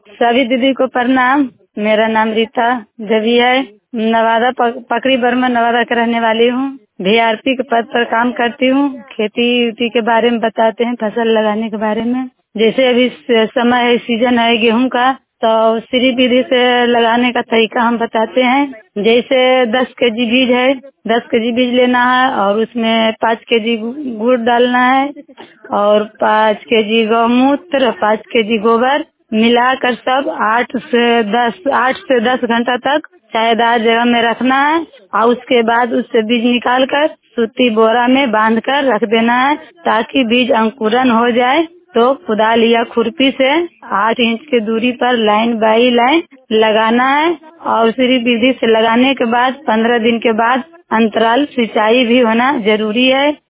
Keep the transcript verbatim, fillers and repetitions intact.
सभी दीदी को प्रणाम। मेरा नाम रीता देवी है। नवादा प- पकड़ी बर्मा नवादा के रहने वाली हूँ। वीआरपी के पद पर काम करती हूँ। खेती उती के बारे में बताते हैं, फसल लगाने के बारे में। जैसे अभी स- समय है, सीजन है गेहूं का, तो श्री विधि से लगाने का तरीका हम बताते हैं। जैसे दस केजी बीज है, दस केजी बीज लेना है और उसमें पाँच केजी गु- गुड़ डालना है और पाँच केजी गौमूत्र, पाँच केजी गोबर मिलाकर सब आठ से दस आठ से दस घंटा तक छायादार जगह में रखना है और उसके बाद उससे बीज निकाल कर सूती बोरा में बांध कर रख देना है ताकि बीज अंकुरन हो जाए। तो कुदाल या खुरपी से आठ इंच की दूरी पर लाइन बाई लाइन लगाना है और उसी विधि से लगाने के बाद पंद्रह दिन के बाद अंतराल सिंचाई भी होना जरूरी है।